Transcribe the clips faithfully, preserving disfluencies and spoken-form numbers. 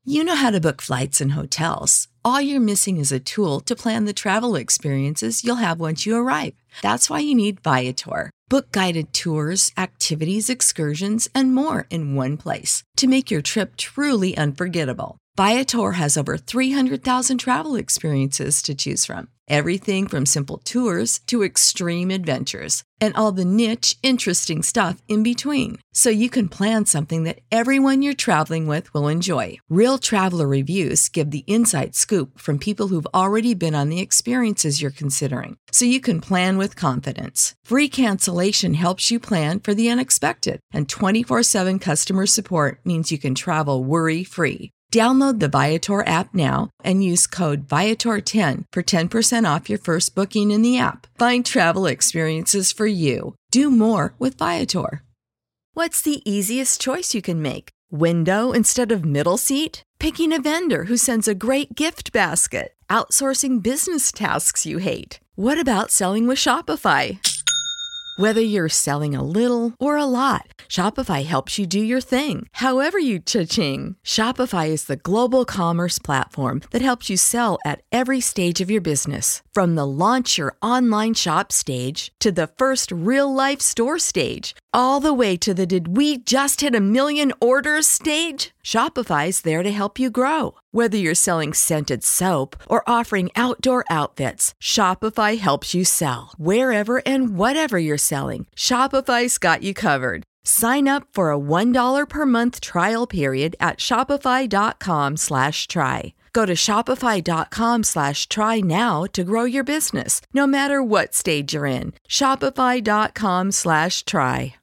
You know how to book flights and hotels. All you're missing is a tool to plan the travel experiences you'll have once you arrive. That's why you need Viator. Book guided tours, activities, excursions, and more in one place to make your trip truly unforgettable. Viator has over three hundred thousand travel experiences to choose from. Everything from simple tours to extreme adventures and all the niche, interesting stuff in between. So you can plan something that everyone you're traveling with will enjoy. Real traveler reviews give the inside scoop from people who've already been on the experiences you're considering. So you can plan with confidence. Free cancellation helps you plan for the unexpected. And twenty-four seven customer support means you can travel worry-free. Download the Viator app now and use code Viator ten for ten percent off your first booking in the app. Find travel experiences for you. Do more with Viator. What's the easiest choice you can make? Window instead of middle seat? Picking a vendor who sends a great gift basket? Outsourcing business tasks you hate? What about selling with Shopify? Whether you're selling a little or a lot, Shopify helps you do your thing, however you cha-ching. Shopify is the global commerce platform that helps you sell at every stage of your business. From the launch your online shop stage to the first real-life store stage, all the way to the did we just hit a million orders stage? Shopify's there to help you grow. Whether you're selling scented soap or offering outdoor outfits, Shopify helps you sell. Wherever and whatever you're selling, Shopify's got you covered. Sign up for a one dollar per month trial period at shopify.com slash try. Go to shopify.com slash try now to grow your business, no matter what stage you're in. Shopify.com slash try.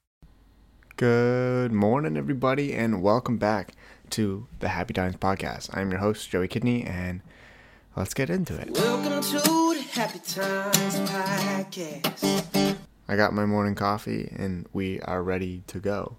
Good morning, everybody, and welcome back to the Happy Times Podcast. I'm your host, Joey Kidney, and let's get into it. Welcome to the Happy Times Podcast. I got my morning coffee, and we are ready to go.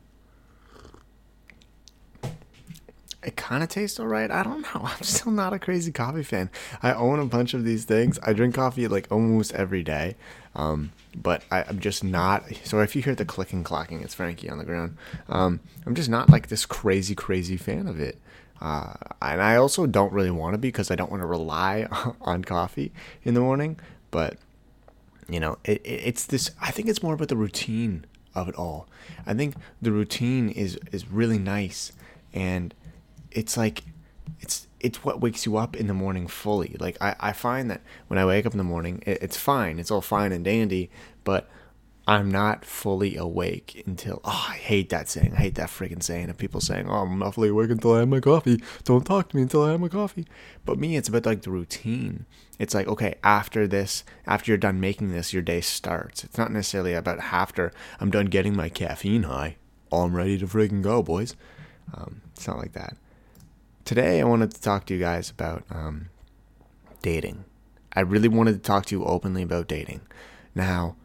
It kind of tastes all right. I don't know. I'm still not a crazy coffee fan. I own a bunch of these things. I drink coffee like almost every day, um, but I, I'm just not. So if you hear the clicking, clacking, it's Frankie on the ground. Um, I'm just not like this crazy, crazy fan of it. Uh, and I also don't really want to be because I don't want to rely on coffee in the morning. But, you know, it, it, it's this. I think it's more about the routine of it all. I think the routine is is really nice, and it's like, it's it's what wakes you up in the morning fully. Like, I, I find that when I wake up in the morning, it, it's fine. It's all fine and dandy, but I'm not fully awake until, oh, I hate that saying. I hate that freaking saying of people saying, oh, I'm not fully awake until I have my coffee. Don't talk to me until I have my coffee. But me, it's about like the routine. It's like, okay, after this, after you're done making this, your day starts. It's not necessarily about after I'm done getting my caffeine high. Oh, I'm ready to freaking go, boys. Um, it's not like that. Today, I wanted to talk to you guys about um, dating. I really wanted to talk to you openly about dating. Now,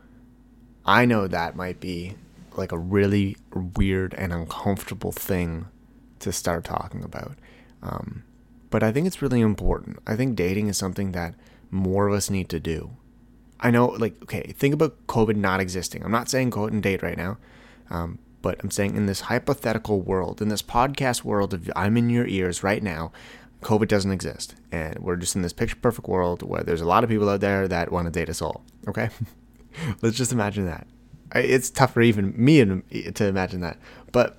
I know that might be like a really weird and uncomfortable thing to start talking about. Um, but I think it's really important. I think dating is something that more of us need to do. I know, like, okay, think about COVID not existing. I'm not saying go out and date right now. Um, But I'm saying in this hypothetical world, in this podcast world, if I'm in your ears right now, COVID doesn't exist. And we're just in this picture-perfect world where there's a lot of people out there that want to date us all. Okay? Let's just imagine that. It's tough for even me to imagine that. But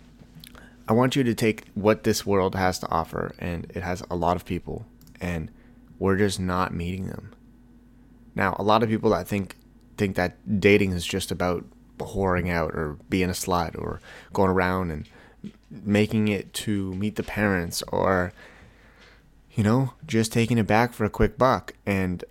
I want you to take what this world has to offer, and it has a lot of people, and we're just not meeting them. Now, a lot of people that think think that dating is just about whoring out or being a slut or going around and making it to meet the parents or, you know, just taking it back for a quick buck. And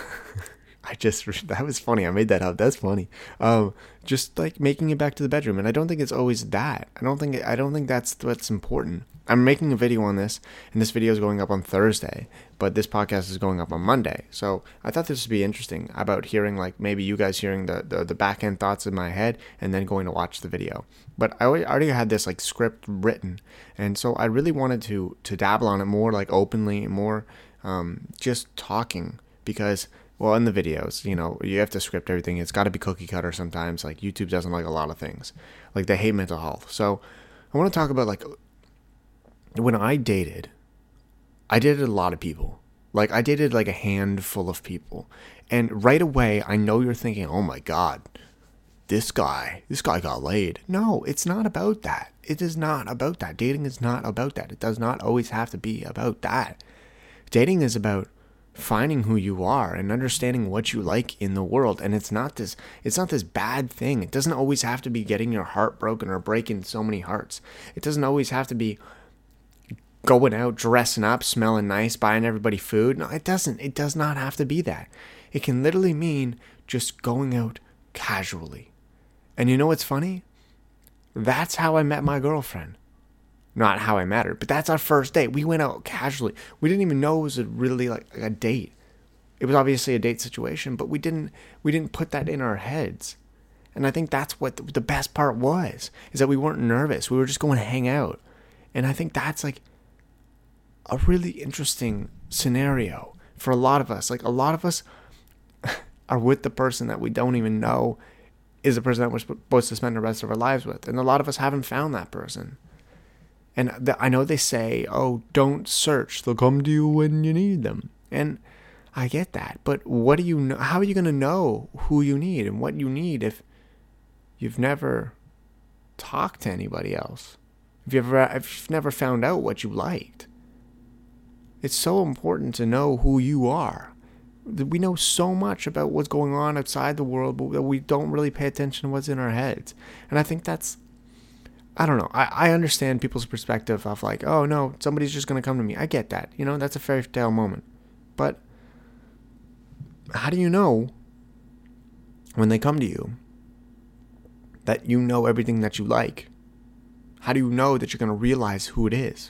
I just, that was funny. I made that up. That's funny. Um, just like making it back to the bedroom. And I don't think it's always that. I don't think, I don't think that's what's important. I'm making a video on this, and this video is going up on Thursday, but this podcast is going up on Monday. So I thought this would be interesting about hearing, like, maybe you guys hearing the, the, the back end thoughts in my head and then going to watch the video. But I already had this like script written, and so I really wanted to to dabble on it more, like openly, more um, just talking, because, well, in the videos, you know, you have to script everything. It's got to be cookie cutter sometimes. Like, YouTube doesn't like a lot of things. Like, they hate mental health. So I want to talk about, like, when I dated, I dated a lot of people. Like, I dated like a handful of people. And right away, I know you're thinking, oh my God, this guy, this guy got laid. No, it's not about that. It is not about that. Dating is not about that. It does not always have to be about that. Dating is about finding who you are and understanding what you like in the world. And it's not this, it's not this bad thing. It doesn't always have to be getting your heart broken or breaking so many hearts. It doesn't always have to be going out, dressing up, smelling nice, buying everybody food. No, it doesn't. It does not have to be that. It can literally mean just going out casually. And you know what's funny? That's how I met my girlfriend. Not how I met her, but that's our first date. We went out casually. We didn't even know it was a really like a date. It was obviously a date situation, but we didn't we didn't put that in our heads. And I think that's what the, the best part was, is that we weren't nervous. We were just going to hang out. And I think that's like a really interesting scenario for a lot of us. Like, a lot of us are with the person that we don't even know is the person that we're supposed to spend the rest of our lives with. And a lot of us haven't found that person. And the, I know they say, oh, don't search. They'll come to you when you need them. And I get that. But what do you know? How are you going to know who you need and what you need if you've never talked to anybody else? If you've, ever, if you've never found out what you liked? It's so important to know who you are. We know so much about what's going on outside the world, but we don't really pay attention to what's in our heads. And I think that's, I don't know. I, I understand people's perspective of like, oh no, somebody's just going to come to me. I get that. You know, that's a fairy tale moment. But how do you know when they come to you that you know everything that you like? How do you know that you're going to realize who it is?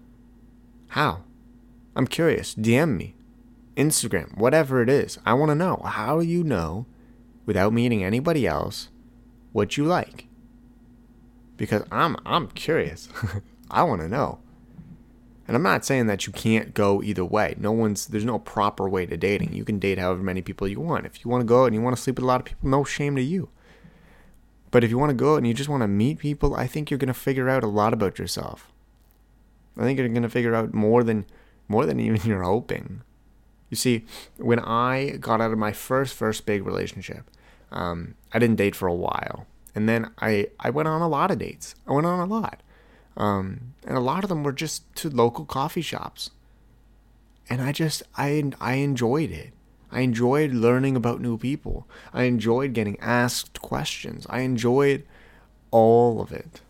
How? I'm curious. D M me. Instagram. Whatever it is. I want to know. How do you know, without meeting anybody else, what you like? Because I'm I'm curious. I want to know. And I'm not saying that you can't go either way. No one's there's no proper way to dating. You can date however many people you want. If you want to go out and you want to sleep with a lot of people, no shame to you. But if you want to go out and you just want to meet people, I think you're going to figure out a lot about yourself. I think you're going to figure out more than more than even you're hoping. You see, when I got out of my first, first big relationship, um, I didn't date for a while. And then I, I went on a lot of dates. I went on a lot. Um, and a lot of them were just to local coffee shops. And I just, I, I enjoyed it. I enjoyed learning about new people. I enjoyed getting asked questions. I enjoyed all of it.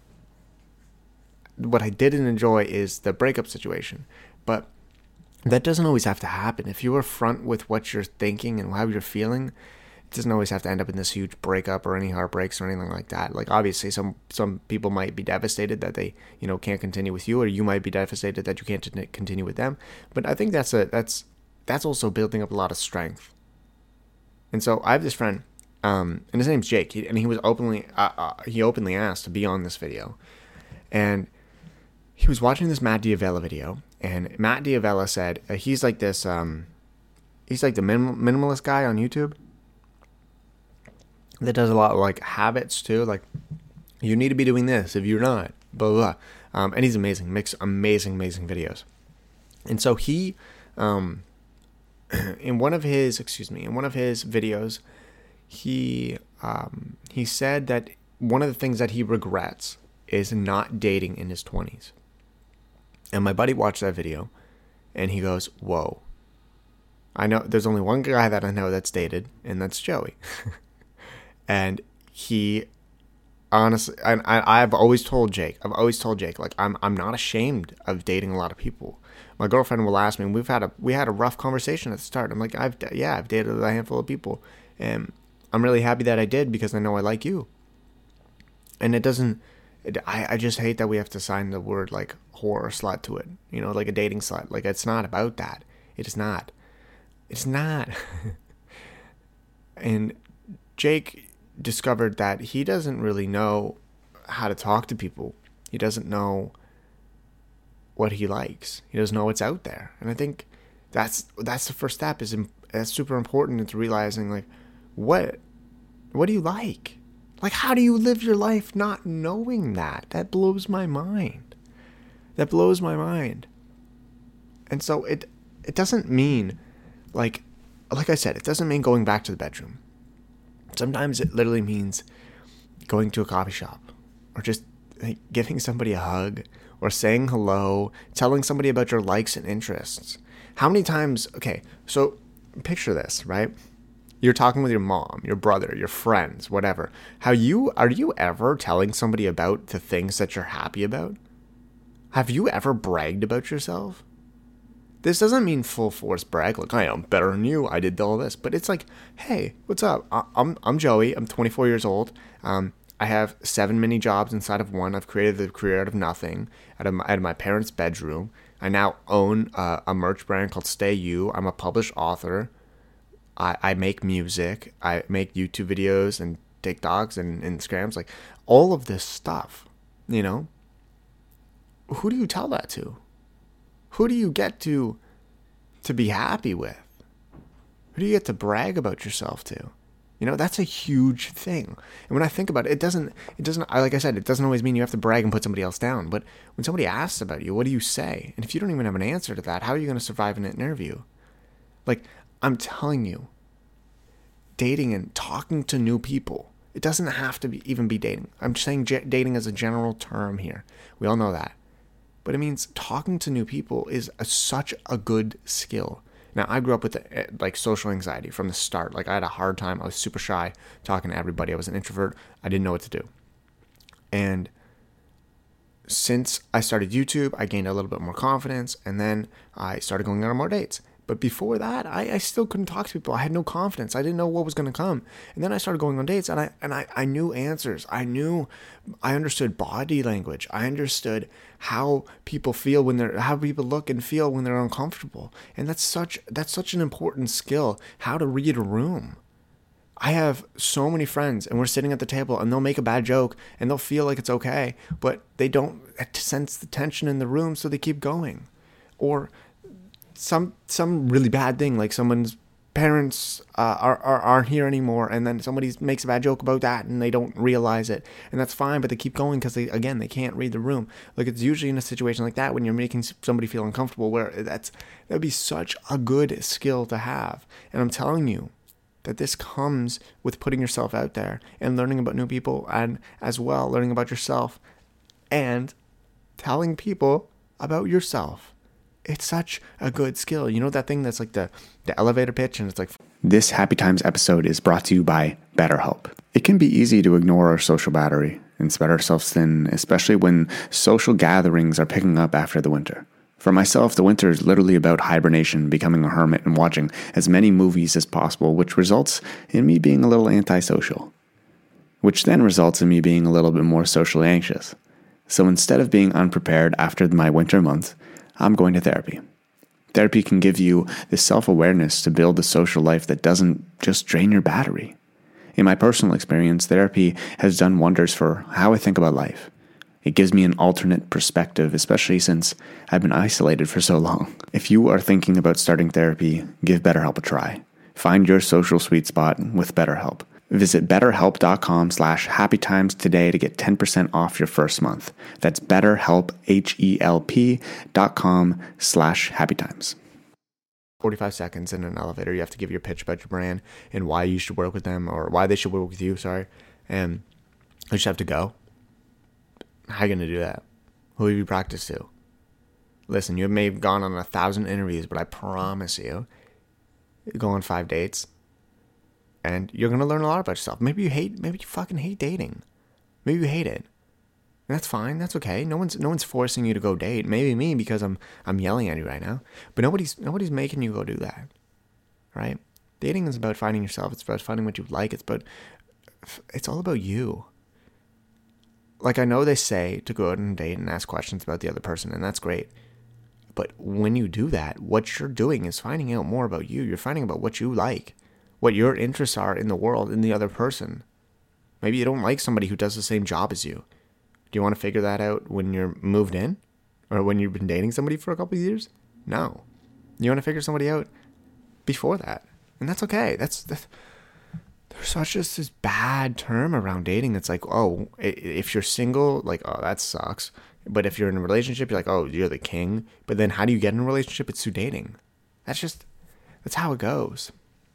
What I didn't enjoy is the breakup situation. But that doesn't always have to happen. If you are front with what you're thinking and how you're feeling, it doesn't always have to end up in this huge breakup or any heartbreaks or anything like that. Like, obviously, some some people might be devastated that they, you know, can't continue with you, or you might be devastated that you can't t- continue with them. But I think that's a that's that's also building up a lot of strength. And so I have this friend, um, and his name's Jake, he, and he was openly uh, uh, he openly asked to be on this video, and he was watching this Matt D'Avella video. And Matt D'Avella said, uh, he's like this, um, he's like the minim- minimalist guy on YouTube that does a lot of like habits too. Like, you need to be doing this if you're not, blah, blah, blah. Um, and he's amazing, makes amazing, amazing videos. And so he, um, in one of his, excuse me, in one of his videos, he, um, he said that one of the things that he regrets is not dating in his twenties. And my buddy watched that video, and he goes, whoa. I know there's only one guy that I know that's dated, and that's Joey. And he, honestly, and I, I've always told Jake, I've always told Jake, like, I'm I'm not ashamed of dating a lot of people. My girlfriend will ask me, and we've had a we had a rough conversation at the start. I'm like, I've yeah, I've dated a handful of people, and I'm really happy that I did because I know I like you. And it doesn't. I, I just hate that we have to sign the word like whore or slut to it, you know, like a dating slut. Like, it's not about that. It is not. It's not. And Jake discovered that he doesn't really know how to talk to people. He doesn't know what he likes. He doesn't know what's out there. And I think that's that's the first step. Is that's super important. It's realizing like what what do you like? Like, how do you live your life not knowing that? That blows my mind. That blows my mind. And so it it doesn't mean, like, like I said, it doesn't mean going back to the bedroom. Sometimes it literally means going to a coffee shop, or just like, giving somebody a hug, or saying hello, telling somebody about your likes and interests. How many times, okay, so picture this, right? You're talking with your mom, your brother, your friends, whatever. How you, are you ever telling somebody about the things that you're happy about? Have you ever bragged about yourself? This doesn't mean full force brag, like, I am better than you, I did all this. But it's like, hey, what's up? I- I'm I'm Joey, I'm twenty-four years old. Um, I have seven mini jobs inside of one. I've created the career out of nothing, out of my, out of my parents' bedroom. I now own uh, a merch brand called Stay You. I'm a published author. I, I make music. I make YouTube videos and TikToks and Instagrams. Like, all of this stuff, you know? Who do you tell that to? Who do you get to to be happy with? Who do you get to brag about yourself to? You know, that's a huge thing. And when I think about it, it doesn't, it doesn't, like I said, it doesn't always mean you have to brag and put somebody else down. But when somebody asks about you, what do you say? And if you don't even have an answer to that, how are you going to survive in an interview? Like, I'm telling you, dating and talking to new people, it doesn't have to be, even be dating. I'm just saying j- dating as a general term here. We all know that. But it means talking to new people is a, such a good skill. Now, I grew up with like social anxiety from the start. Like, I had a hard time. I was super shy talking to everybody. I was an introvert. I didn't know what to do. And since I started YouTube, I gained a little bit more confidence, and then I started going on more dates. But before that, I, I still couldn't talk to people. I had no confidence. I didn't know what was going to come. And then I started going on dates, and I and I, I knew answers. I knew, I understood body language. I understood how people feel when they're, how people look and feel when they're uncomfortable. And that's such that's such an important skill, how to read a room. I have so many friends, and we're sitting at the table, and they'll make a bad joke, and they'll feel like it's okay, but they don't sense the tension in the room, so they keep going. Or some some really bad thing, like someone's parents uh, are, are aren't here anymore, and then somebody makes a bad joke about that, and they don't realize it, and that's fine, but they keep going because they again they can't read the room. Like, it's usually in a situation like that when you're making somebody feel uncomfortable, where that's that'd be such a good skill to have. And I'm telling you that this comes with putting yourself out there and learning about new people, and as well learning about yourself and telling people about yourself. It's such a good skill. You know that thing that's like the, the elevator pitch, and it's like... This Happy Times episode is brought to you by BetterHelp. It can be easy to ignore our social battery and spread ourselves thin, especially when social gatherings are picking up after the winter. For myself, the winter is literally about hibernation, becoming a hermit, and watching as many movies as possible, which results in me being a little antisocial, which then results in me being a little bit more socially anxious. So instead of being unprepared after my winter month, I'm going to therapy. Therapy can give you the self-awareness to build a social life that doesn't just drain your battery. In my personal experience, therapy has done wonders for how I think about life. It gives me an alternate perspective, especially since I've been isolated for so long. If you are thinking about starting therapy, give BetterHelp a try. Find your social sweet spot with BetterHelp. Visit betterhelp.com slash happytimes today to get ten percent off your first month. That's betterhelp, H-E-L-P dot com slash happytimes. forty-five seconds in an elevator, you have to give your pitch about your brand and why you should work with them, or why they should work with you, sorry. And you just have to go. How are you going to do that? Who have you practiced to? Listen, you may have gone on a thousand interviews, but I promise you, you go on five dates, and you're going to learn a lot about yourself. Maybe you hate, maybe you fucking hate dating. Maybe you hate it. And that's fine. That's okay. No one's no one's forcing you to go date. Maybe me, because I'm I'm yelling at you right now. But nobody's nobody's making you go do that. Right? Dating is about finding yourself. It's about finding what you like. It's about it's all about you. Like, I know they say to go out and date and ask questions about the other person, and that's great. But when you do that, what you're doing is finding out more about you. You're finding out what you like, what your interests are in the world, in the other person. Maybe you don't like somebody who does the same job as you. Do you want to figure that out when you're moved in? Or when you've been dating somebody for a couple of years? No. You want to figure somebody out before that. And that's okay. That's, that's there's such just this bad term around dating. It's like, oh, if you're single, like, oh, that sucks. But if you're in a relationship, you're like, oh, you're the king. But then how do you get in a relationship? It's through dating. That's just, that's how it goes.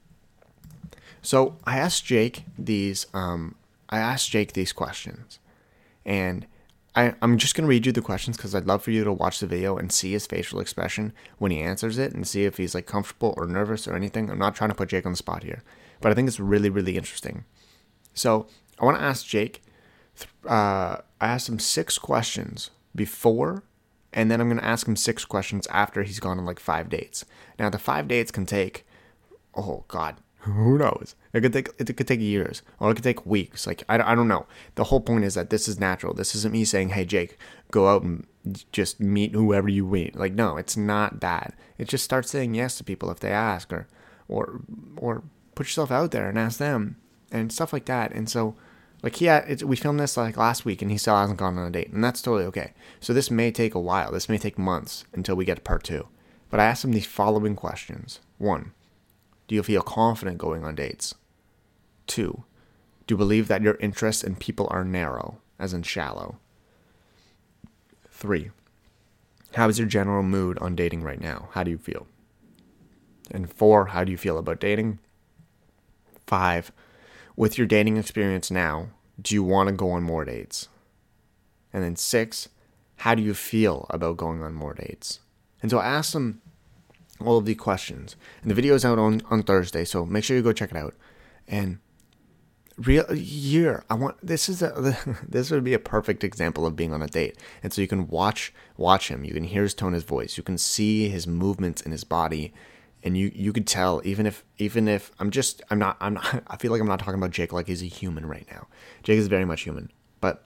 So I asked Jake these, um, I asked Jake these questions. And I, I'm just going to read you the questions because I'd love for you to watch the video and see his facial expression when he answers it and see if he's like comfortable or nervous or anything. I'm not trying to put Jake on the spot here, but I think it's really, really interesting. So I want to ask Jake, uh, I asked him six questions before, and then I'm going to ask him six questions after he's gone on like five dates. Now the five dates can take, oh God, who knows? It could take it could take years, or it could take weeks. Like I, I don't know. The whole point is that this is natural. This isn't me saying, "Hey Jake, go out and just meet whoever you meet." Like no, it's not that. It just start saying yes to people if they ask, or or or put yourself out there and ask them and stuff like that. And so, like he had, it's, we filmed this like last week, and he still hasn't gone on a date, and that's totally okay. So this may take a while. This may take months until we get to part two. But I asked him these following questions: one, do you feel confident going on dates? Two, do you believe that your interests in people are narrow, as in shallow? Three, how is your general mood on dating right now? How do you feel? And four, how do you feel about dating? Five, with your dating experience now, do you want to go on more dates? And then six, how do you feel about going on more dates? And so I asked him all of the questions. And the video is out on, on Thursday, so make sure you go check it out. And real year, I want this is a this would be a perfect example of being on a date. And so you can watch watch him, you can hear his tone, his voice, you can see his movements in his body, and you you could tell even if even if I'm just I'm not I'm not I feel like I'm not talking about Jake like he's a human right now. Jake is very much human, but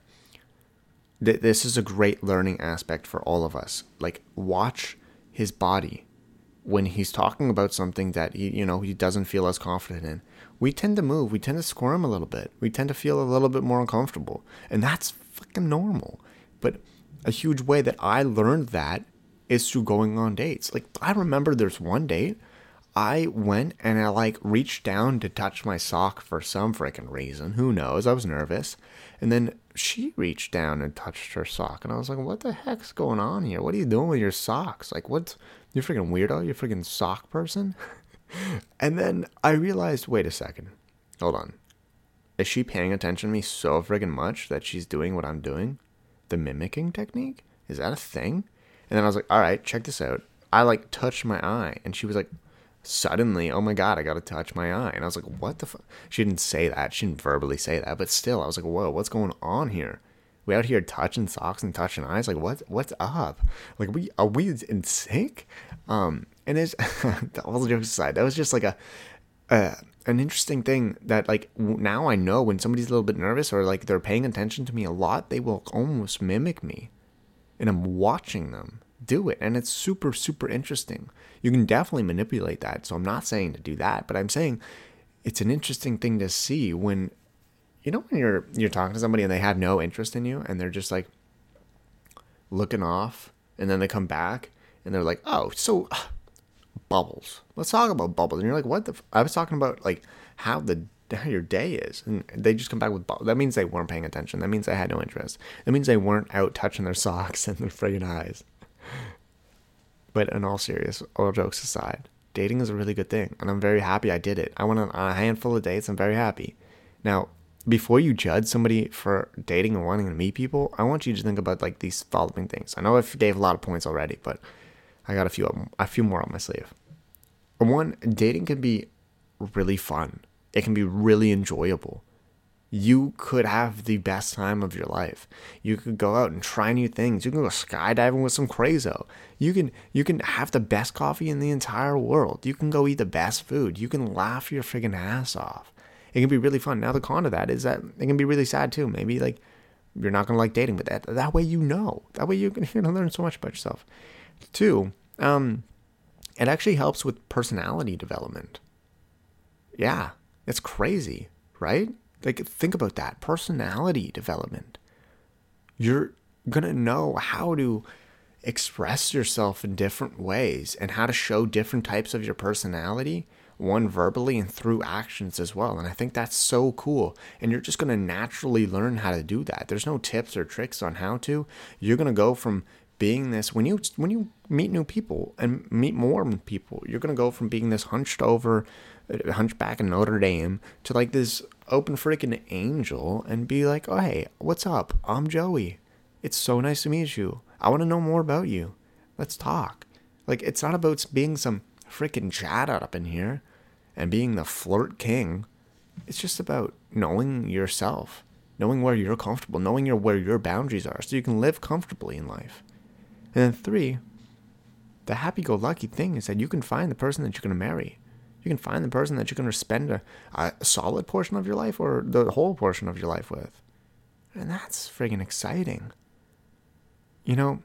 th- this is a great learning aspect for all of us. Like watch his body when he's talking about something that he, you know, he doesn't feel as confident in. We tend to move. We tend to squirm a little bit. We tend to feel a little bit more uncomfortable. And that's fucking normal. But a huge way that I learned that is through going on dates. Like, I remember there's one date I went and I, like, reached down to touch my sock for some freaking reason. Who knows? I was nervous. And then she reached down and touched her sock. And I was like, what the heck's going on here? What are you doing with your socks? Like, what's... You're freaking weirdo? You're a freaking sock person? And then I realized, wait a second. Hold on. Is she paying attention to me so friggin' much that she's doing what I'm doing? The mimicking technique? Is that a thing? And then I was like, all right, check this out. I, like, touched my eye. And she was like, suddenly, oh my God, I got to touch my eye. And I was like, what the fuck? She didn't say that. She didn't verbally say that. But still, I was like, whoa, what's going on here? We out here touching socks and touching eyes? Like, what? What's up? Like, we are we in sync? Um, and it's, all the jokes aside, that was just like a, uh, an interesting thing that, like, now I know when somebody's a little bit nervous or, like, they're paying attention to me a lot, they will almost mimic me. And I'm watching them do it. And it's super, super interesting. You can definitely manipulate that. So I'm not saying to do that, but I'm saying it's an interesting thing to see when, you know, when you're you're talking to somebody and they have no interest in you and they're just like looking off, and then they come back and they're like, oh, so uh, bubbles. Let's talk about bubbles. And you're like, what the? F-? I was talking about like how the how your day is, and they just come back with bubbles. That means they weren't paying attention. That means they had no interest. That means they weren't out touching their socks and their friggin' eyes. But in all serious, all jokes aside, dating is a really good thing, and I'm very happy I did it. I went on a handful of dates. I'm very happy. Now, before you judge somebody for dating and wanting to meet people, I want you to think about like these following things. I know I gave a lot of points already, but I got a few of them, a few more on my sleeve. One, dating can be really fun. It can be really enjoyable. You could have the best time of your life. You could go out and try new things. You can go skydiving with some crazo. You can you can have the best coffee in the entire world. You can go eat the best food. You can laugh your friggin' ass off. It can be really fun. Now the con to that is that it can be really sad too. Maybe like you're not gonna like dating, but that that way you know. That way you can you're gonna learn so much about yourself. Two, um, it actually helps with personality development. Yeah, it's crazy, right? Like think about that. Personality development. You're gonna know how to express yourself in different ways and how to show different types of your personality one verbally and through actions as well. And I think that's so cool. And you're just going to naturally learn how to do that. There's no tips or tricks on how to. You're going to go from being this, when you when you meet new people and meet more people, you're going to go from being this hunched over, hunchback in Notre Dame to like this open freaking angel and be like, oh, hey, what's up? I'm Joey. It's so nice to meet you. I want to know more about you. Let's talk. Like, it's not about being some freaking chat up in here and being the flirt king. It's just about knowing yourself, knowing where you're comfortable, knowing your, where your boundaries are so you can live comfortably in life. And then three, the happy-go-lucky thing is that you can find the person that you're going to marry. You can find the person that you're going to spend a, a solid portion of your life or the whole portion of your life with. And that's friggin' exciting. You know,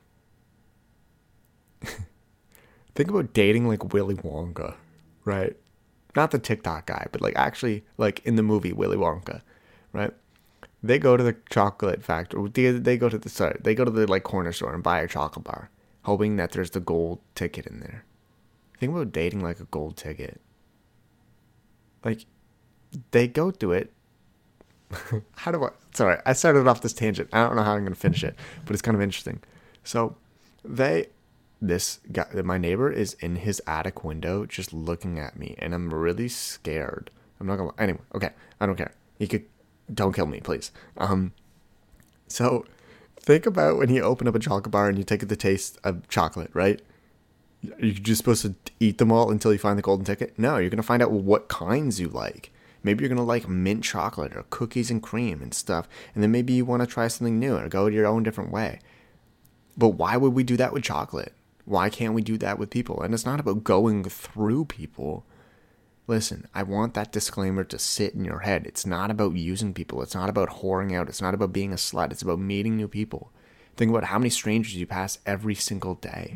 think about dating like Willy Wonka, right? Not the TikTok guy, but like actually like in the movie Willy Wonka, right? They go to the chocolate factory. They, they go to the sorry, they go to the like corner store and buy a chocolate bar, hoping that there's the gold ticket in there. Think about dating like a gold ticket. Like, they go through it. How do I? Sorry, I started off this tangent. I don't know how I'm going to finish it, but it's kind of interesting. So, they, this guy, my neighbor is in his attic window just looking at me, and I'm really scared. I'm not going to, anyway, okay, I don't care. He could, don't kill me, please. Um, so, think about when you open up a chocolate bar and you take the taste of chocolate, right? You're just supposed to eat them all until you find the golden ticket? No, you're going to find out what kinds you like. Maybe you're going to like mint chocolate or cookies and cream and stuff. And then maybe you want to try something new or go your own different way. But why would we do that with chocolate? Why can't we do that with people? And it's not about going through people. Listen, I want that disclaimer to sit in your head. It's not about using people. It's not about whoring out. It's not about being a slut. It's about meeting new people. Think about how many strangers you pass every single day.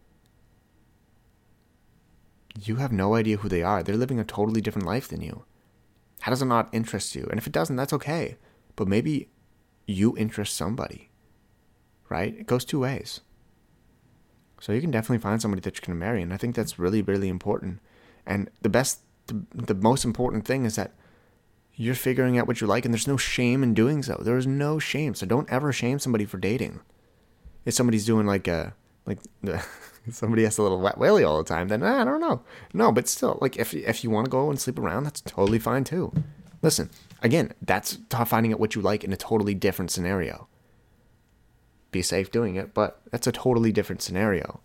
You have no idea who they are. They're living a totally different life than you. How does it not interest you? And if it doesn't, that's okay. But maybe you interest somebody, right? It goes two ways. So you can definitely find somebody that you're going to marry. And I think that's really, really important. And the best, the, the most important thing is that you're figuring out what you like. And there's no shame in doing so. There is no shame. So don't ever shame somebody for dating. If somebody's doing like a, like the... somebody has a little wet willy all the time, then I don't know. No, but still, like if if you want to go and sleep around, that's totally fine too. Listen, again, that's finding out what you like in a totally different scenario. Be safe doing it, but that's a totally different scenario.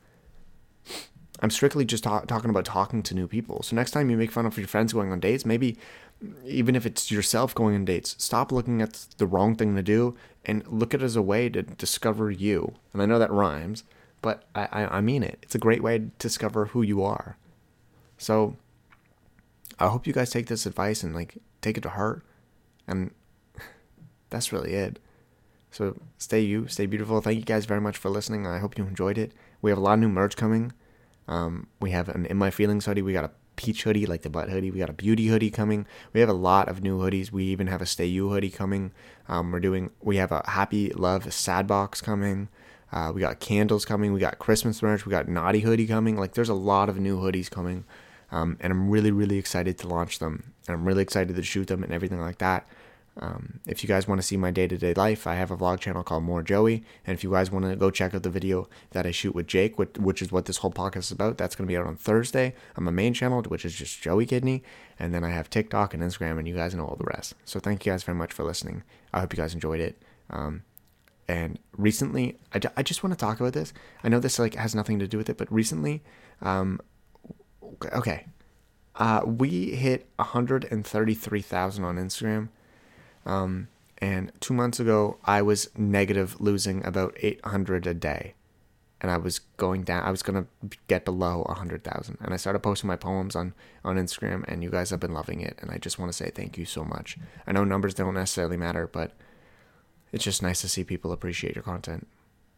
I'm strictly just ta- talking about talking to new people. So next time you make fun of your friends going on dates, maybe even if it's yourself going on dates, stop looking at the wrong thing to do and look at it as a way to discover you. And I know that rhymes. But I, I, I mean it. It's a great way to discover who you are. So I hope you guys take this advice and like take it to heart. And that's really it. So stay you, stay beautiful. Thank you guys very much for listening. I hope you enjoyed it. We have a lot of new merch coming. Um, we have an In My Feelings hoodie. We got a peach hoodie, like the butt hoodie. We got a beauty hoodie coming. We have a lot of new hoodies. We even have a Stay You hoodie coming. Um, we're doing. We have a Happy Love Sad box coming. Uh, we got candles coming. We got Christmas merch. We got Naughty hoodie coming. Like, there's a lot of new hoodies coming. Um, and I'm really, really excited to launch them. And I'm really excited to shoot them and everything like that. Um, if you guys want to see my day-to-day life, I have a vlog channel called More Joey. And if you guys want to go check out the video that I shoot with Jake, which, which is what this whole podcast is about, that's going to be out on Thursday on my main channel, which is just Joey Kidney. And then I have TikTok and Instagram, and you guys know all the rest. So thank you guys very much for listening. I hope you guys enjoyed it. Um, And recently, I, I just want to talk about this. I know this like has nothing to do with it, but recently, um, okay, uh, we hit one hundred thirty-three thousand on Instagram. Um, and two months ago, I was negative, losing about eight hundred a day. And I was going down, I was going to get below one hundred thousand. And I started posting my poems on, on Instagram, and you guys have been loving it. And I just want to say thank you so much. I know numbers don't necessarily matter, but it's just nice to see people appreciate your content.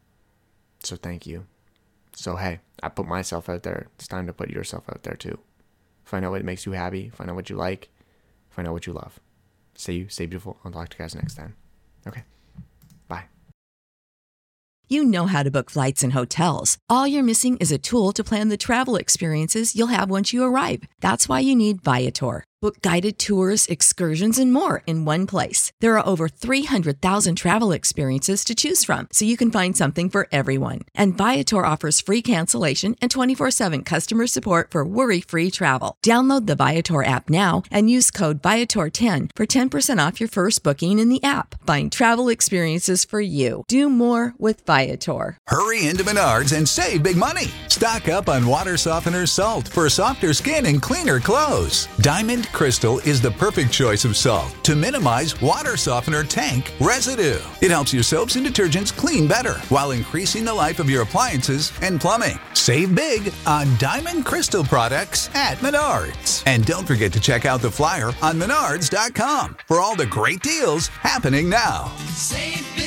So thank you. So hey, I put myself out there. It's time to put yourself out there too. Find out what makes you happy. Find out what you like. Find out what you love. Stay you, stay beautiful. I'll talk to you guys next time. Okay. Bye. You know how to book flights and hotels. All you're missing is a tool to plan the travel experiences you'll have once you arrive. That's why you need Viator. Book guided tours, excursions, and more in one place. There are over three hundred thousand travel experiences to choose from, so you can find something for everyone. And Viator offers free cancellation and twenty-four seven customer support for worry-free travel. Download the Viator app now and use code Viator ten for ten percent off your first booking in the app. Find travel experiences for you. Do more with Viator. Hurry into Menards and save big money. Stock up on water softener salt for softer skin and cleaner clothes. Diamond Crystal is the perfect choice of salt to minimize water softener tank residue. It helps your soaps and detergents clean better while increasing the life of your appliances and plumbing. Save big on Diamond Crystal products at Menards. And don't forget to check out the flyer on menards dot com for all the great deals happening now. Save